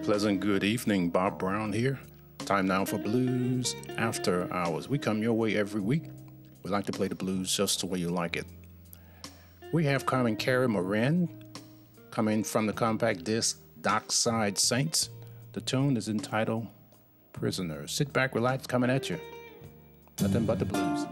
pleasant good evening. Bob Brown here. Time now for Blues After Hours. We come your way every week. We like to play the blues just the way you like it. We have Carmen Carey Moran coming from the compact disc Dockside Saints. The tune is entitled Prisoner. Sit back, relax, coming at you. Nothing but the blues.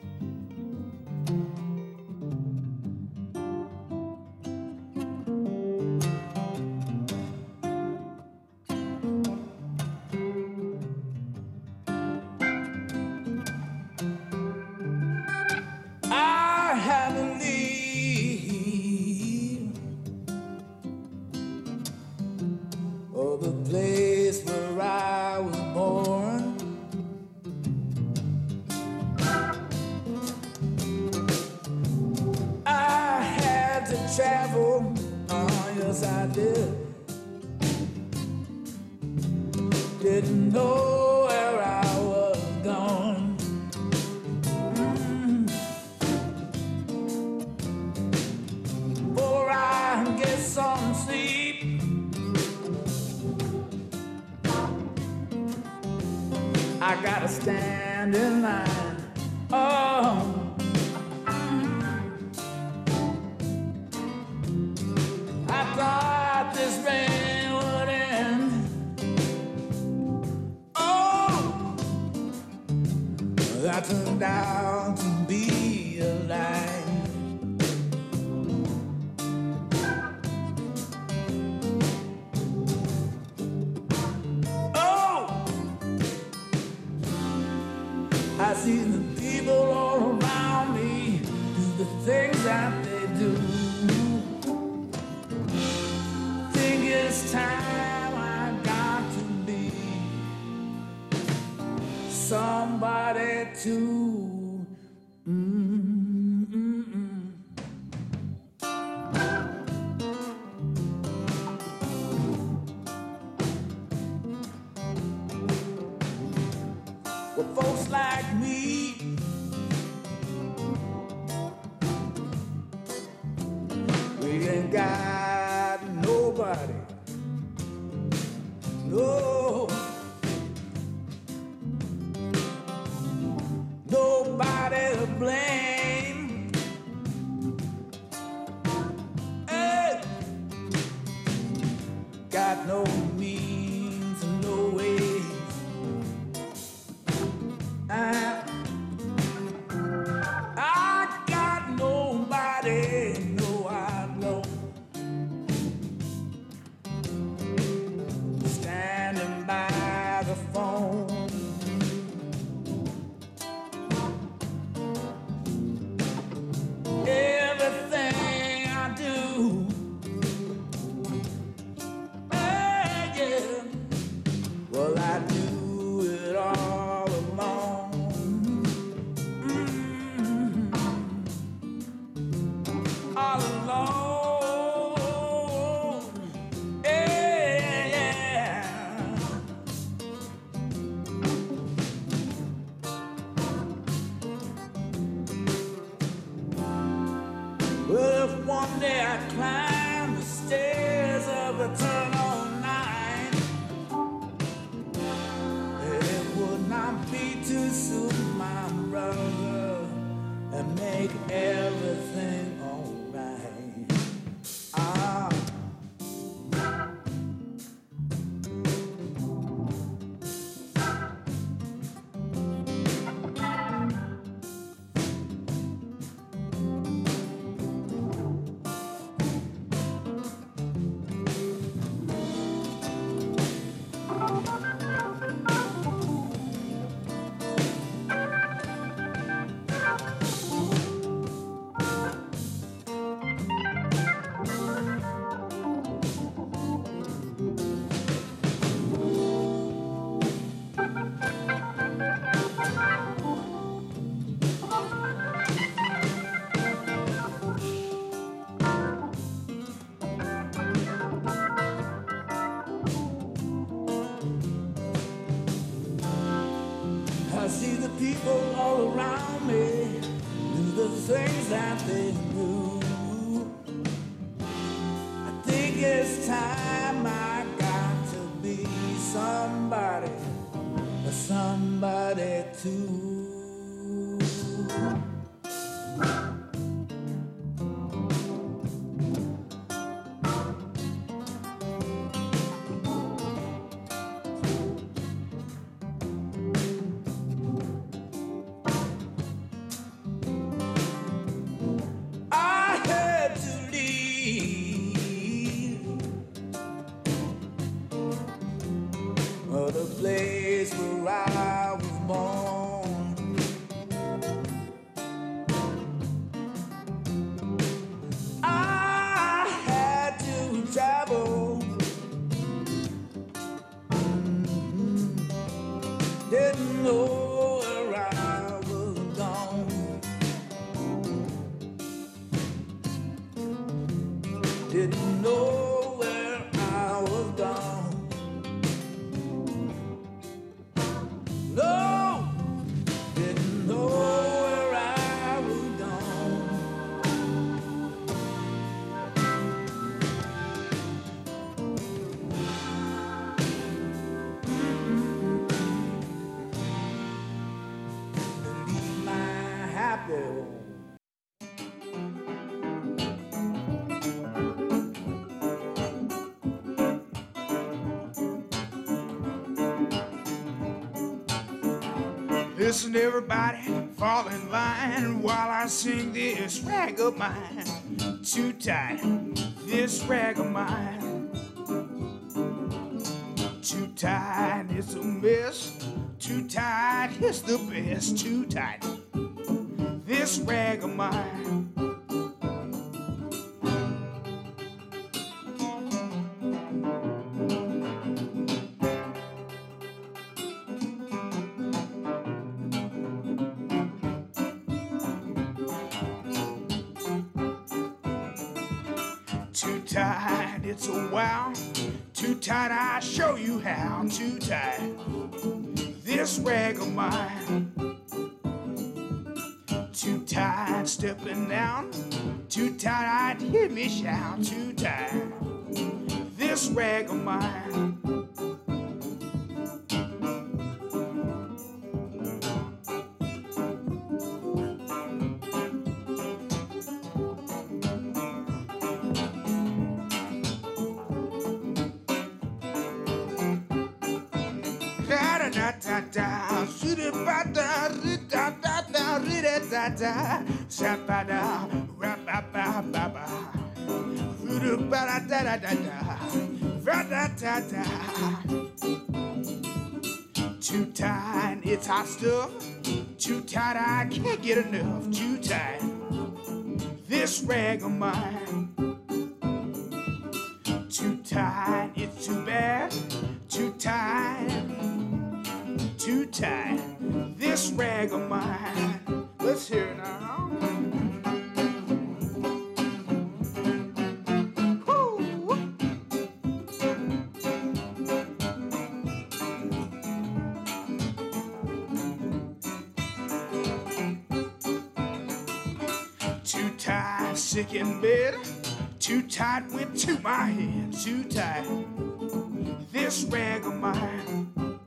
Didn't know where I was going. Before I get some sleep, I gotta stand in line. Oh. I thought this rain would end. That turned out to be a lie. Oh, I see the people all around me do the things that they do. Think it's time I got to be somebody to well, folks like me, we ain't got nobody, no. Nobody to blame. Hey. Got no means and no ways. I got nobody, no I know. Standing by the phone. Everything I do, yeah. Well, I do it all alone, all alone, yeah. Well, if one day I climb the stairs of eternal night, it would not be to suit my brother and make everything alright. Ah. I see the people all around me do the things that they do. I think it's time I got to be didn't know where I was gone. No, didn't know where I was gone. Leave my happy home. Listen, everybody, fall in line while I sing this rag of mine. Too tight, this rag of mine. Too tight, it's a mess. Too tight, it's the best. Too tight, this rag of mine. Too tight, it's a wow. Too tight, I show you how. Too tight, this rag of mine. Too tight, stepping down. Too tight, I'd hear me shout. Too tight, this rag of mine. Da shooty ba da da da da da da da rap ba ba ba ba shooty ba da da da da da da. Too tight, it's hot stuff. Too tight, I can't get enough. Too tight, this rag of mine. Too tight, it's too bad. Too tight. Too tight, this rag of mine. Let's hear it now. Woo. Too tight, sick in bed. Too tight, went to my head. Too tight, this rag of mine.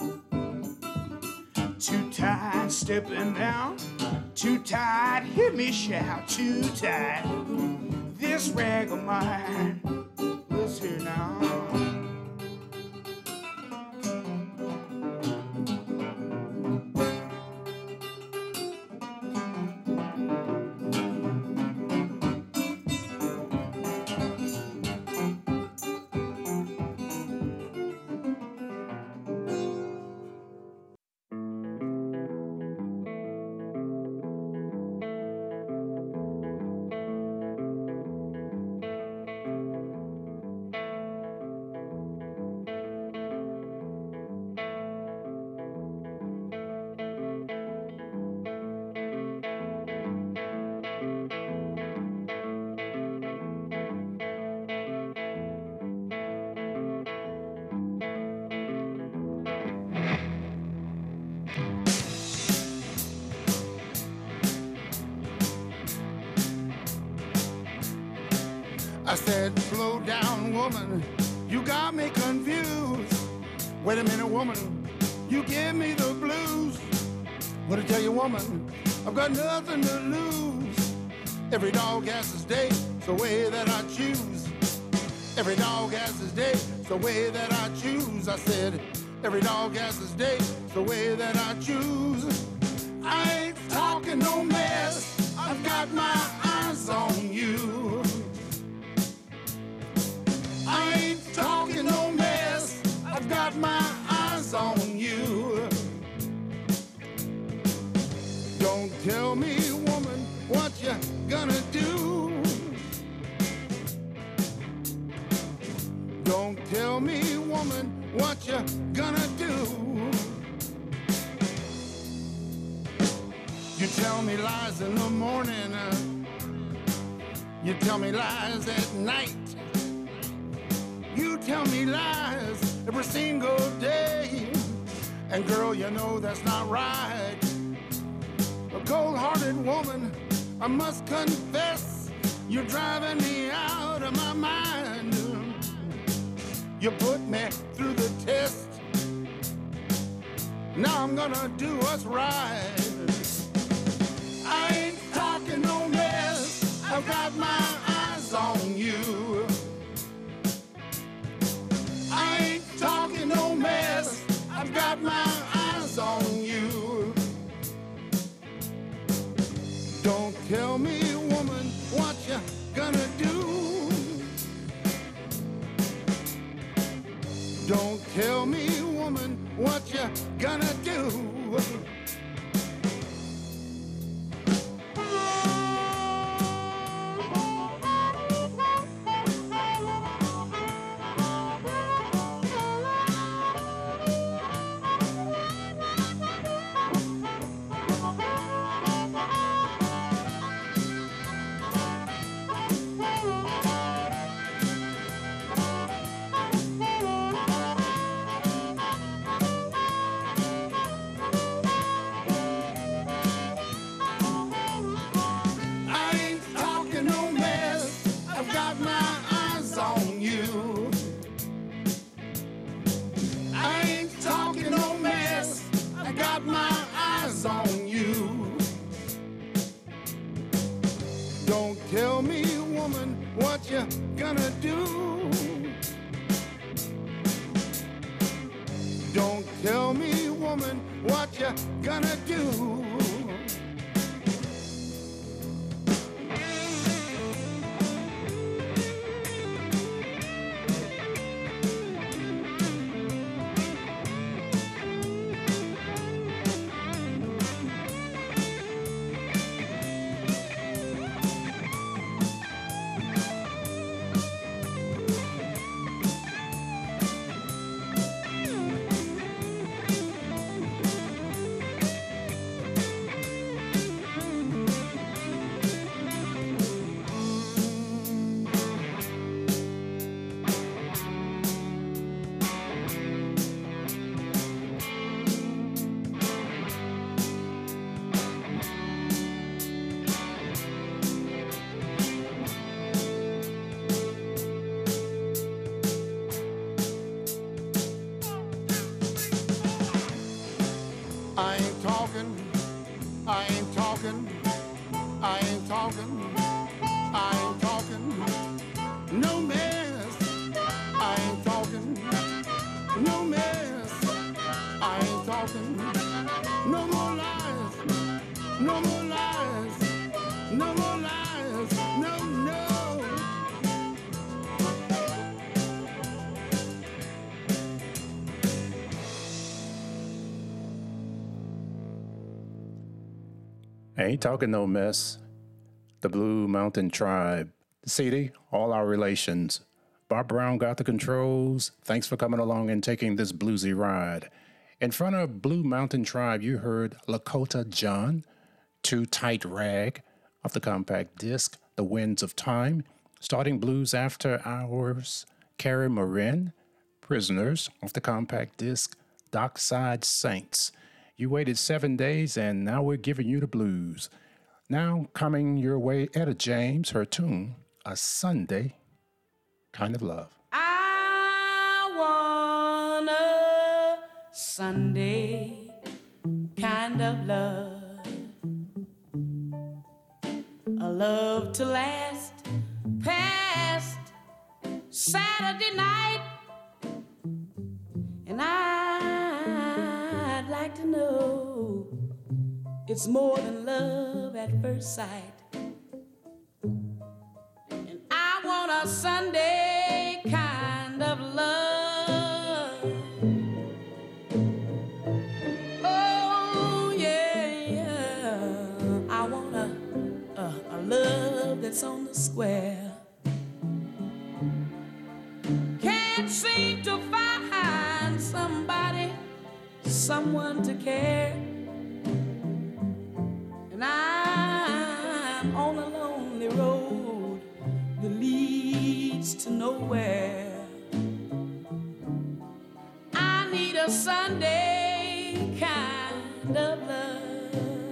Too tight, stepping down. Too tight, hear me shout. Too tight, this rag of mine. Let's hear now. I said, slow down, woman, you got me confused. Wait a minute, woman, you give me the blues. What I tell you, woman, I've got nothing to lose. Every dog has his day, it's the way that I choose. Every dog has his day, it's the way that I choose. I said, every dog has his day, it's the way that I choose. I ain't talking no mess, I've got my eyes on you. I ain't talking no mess, I've got my eyes on you. Don't tell me, woman, what you gonna do. Don't tell me, woman, what you gonna do. You tell me lies in the morning, you tell me lies at night. You tell me lies every single day. And girl, you know that's not right. A cold-hearted woman, I must confess, you're driving me out of my mind. You put me through the test. Now I'm gonna do what's right. I ain't talking no mess. I've got my eyes on you. I ain't talking no mess. I've got my eyes on you. Don't tell me, woman, what you gonna do. Don't tell me, woman, what you gonna do. Tell me, woman, what you gonna do? Don't tell me, woman, what you gonna do? I ain't talking, I ain't talking, I ain't talking, I ain't talking, no mess. I ain't talking, no mess. I ain't talking, no more lies, no more lies, no more lies, no, no. Ain't talking no mess. The Blue Mountain Tribe. The CD, all our relations. Bob Brown got the controls. Thanks for coming along and taking this bluesy ride. In front of Blue Mountain Tribe, you heard Lakota John, Too Tight Rag, off the compact disc, The Winds of Time, Starting Blues After Hours, Carrie Marin, Prisoners, off the compact disc, Dockside Saints. You waited 7 days, and now we're giving you the blues. Now coming your way, Etta James, her tune, A Sunday Kind of Love. I want a Sunday kind of love, a love to last past Saturday night, and I'd like to know it's more than love at first sight. And I want a Sunday kind of love. Oh, yeah. I want a love that's on the square. Can't seem to find somebody, someone to care. And I'm on a lonely road that leads to nowhere. a Sunday kind of love.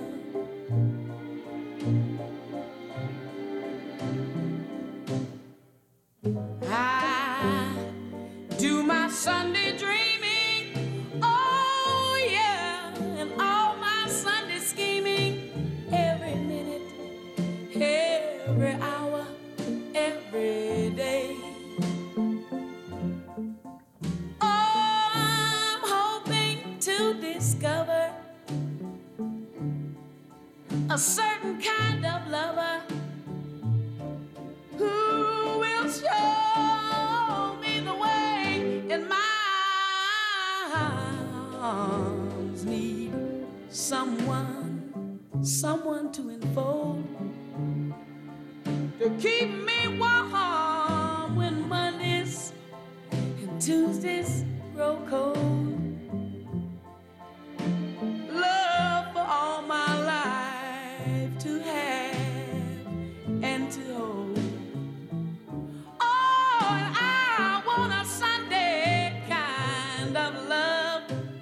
I do my Sunday dreaming, oh yeah, and all my Sunday scheming, every minute, every hour, every day. Oh, I'm hoping to discover a certain kind of lover who will show me the way, and my arms need someone to enfold, to keep me warm when Mondays and Tuesdays grow cold. Love for all my life to have and to hold. Oh, and I want a Sunday kind of love.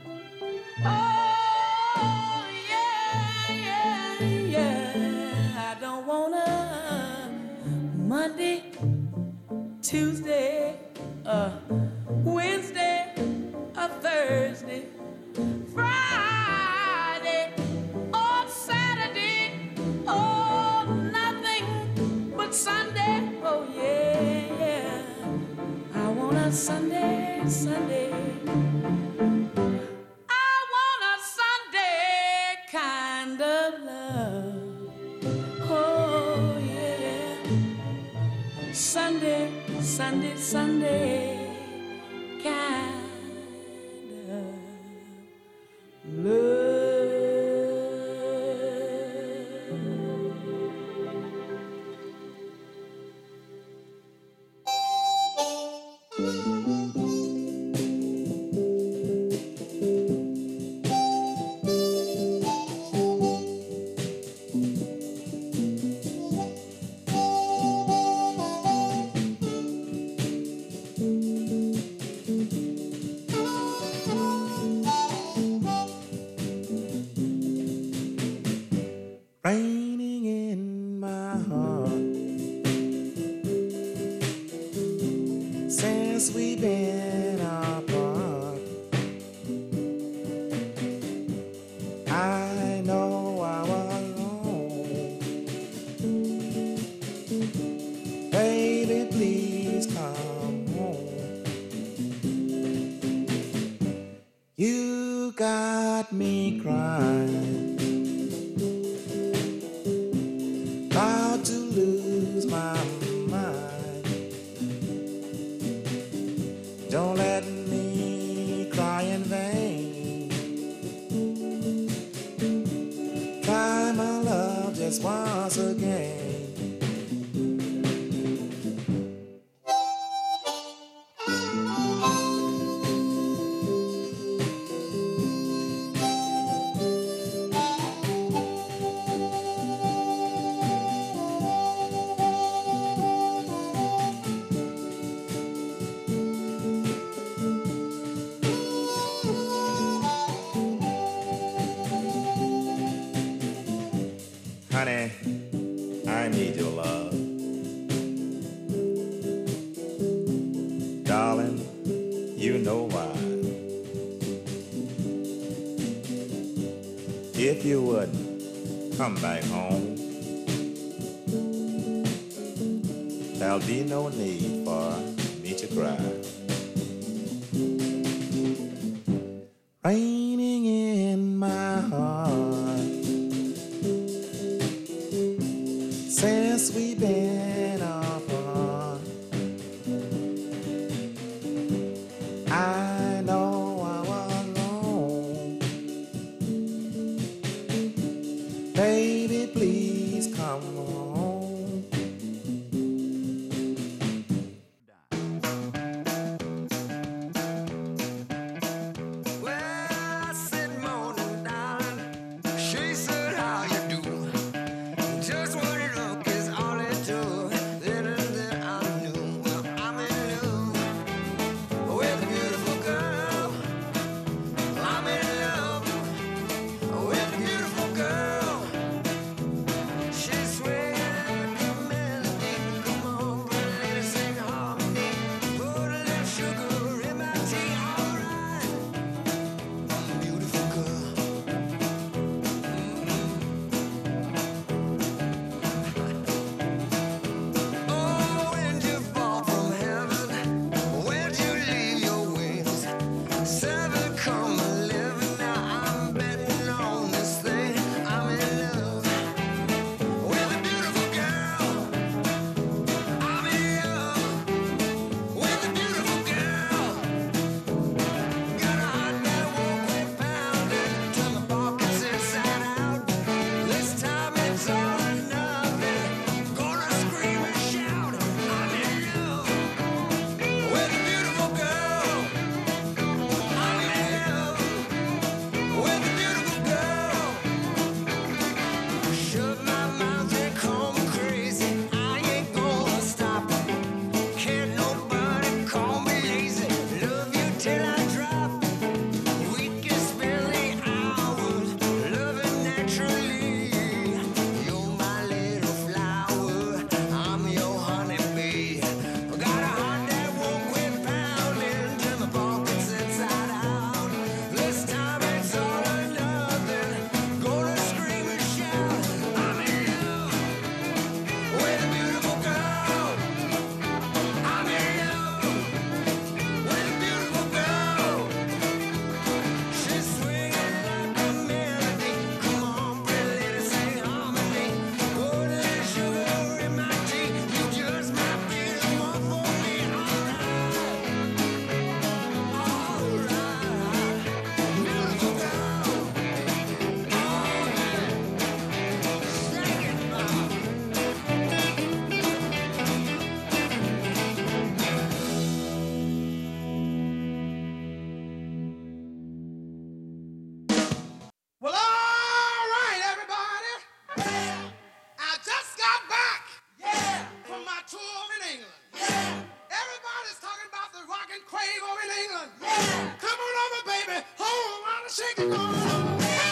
Oh, yeah, yeah, yeah. I don't want a Monday, Tuesday, Wednesday, a Thursday, Friday, or Saturday, oh, nothing but Sunday. Oh, yeah, yeah. I want a Sunday, Sunday. I want a Sunday kind of love. Oh, yeah. Sunday, Sunday, Sunday kind of love. Raining in my heart since we've been apart. I know I was wrong. Baby, please come home. You got me crying, about to lose my mind. Don't let me cry in vain. Try my love just once again. Honey, I need your love. Darling, you know why. If you wouldn't come back home, there'll be no need for me to cry. Raining in my heart since we've been apart. I know I was wrong. Baby, please come home. Well, I said morning, darling. She said, how you do? Just one look is all it took. Then and then I knew, well, I'm in love with a beautiful England. Yeah. Everybody's talking about the rockin' Craig over in England. Yeah. Come on over, baby. Whole lot of shaking going on.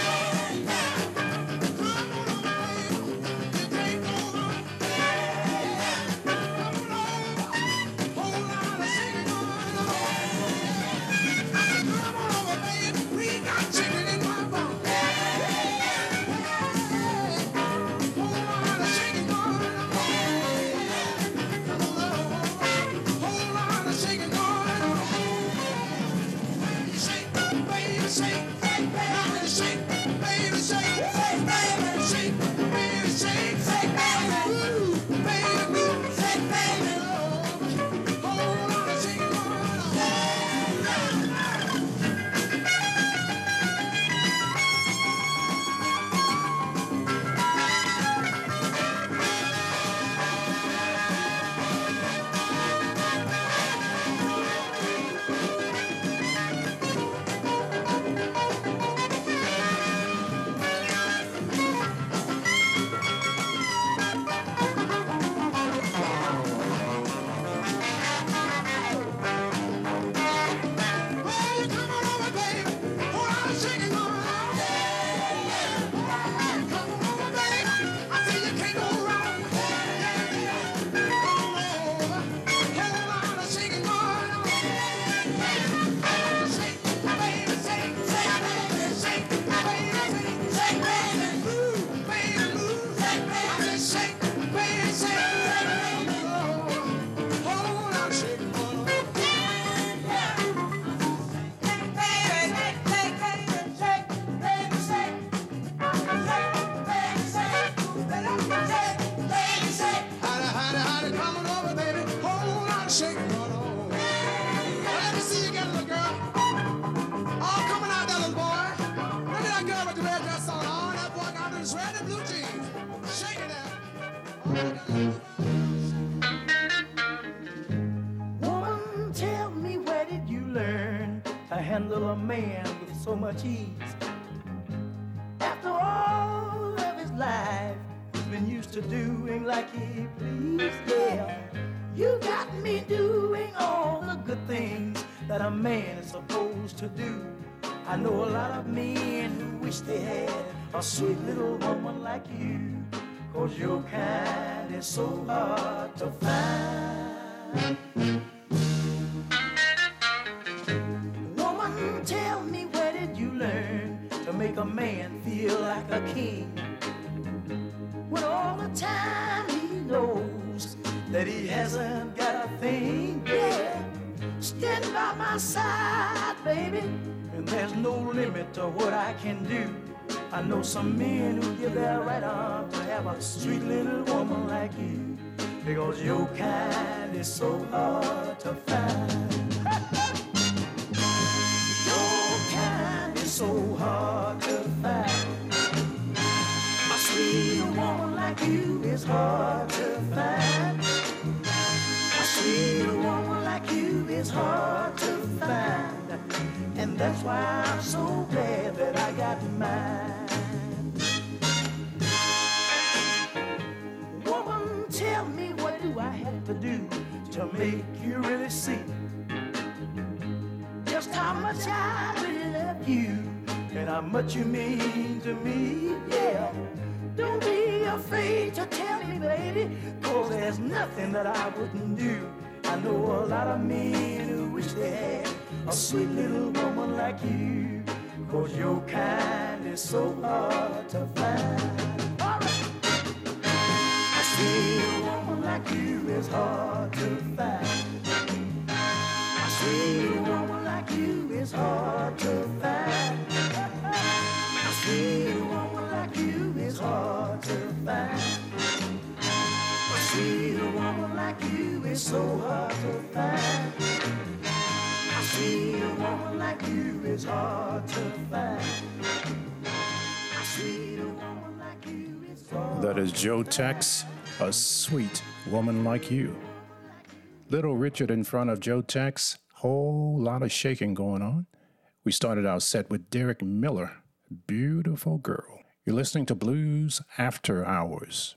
Woman, tell me, where did you learn to handle a man with so much ease? After all of his life, he's been used to doing like he pleased. Yeah, you got me doing all the good things that a man is supposed to do. I know a lot of men who wish they had a sweet little woman like you, 'cause your kind is so hard to find. Woman, tell me, where did you learn to make a man feel like a king, when all the time he knows that he hasn't got a thing? Yeah, stand by my side, baby, and there's no limit to what I can do. I know some men who give their right arm to have a sweet little woman like you, because your kind is so hard to find. Your kind is so hard to find. A sweet woman like you is hard to find. A sweet woman like you is hard to find. And that's why I'm so glad that I got mine. Woman, tell me, what do I have to do to make you really see just how much I really love you and how much you mean to me? Yeah, don't be afraid to tell me, baby, 'cause there's nothing that I wouldn't do. I know a lot of men who wish they had a sweet little woman like you, 'cause your kind is so hard to find. All right. A sweet woman like you is hard to find. A sweet woman like you is hard to find. A sweet woman like you is hard to find. A sweet woman like you is so hard to find. A sweet woman like you is hard to find. A sweet woman like you is hard. That is Joe Tex, A Sweet Woman Like You. Little Richard in front of Joe Tex, whole lot of shaking going on. We started our set with Derek Miller, Beautiful Girl. You're listening to Blues After Hours.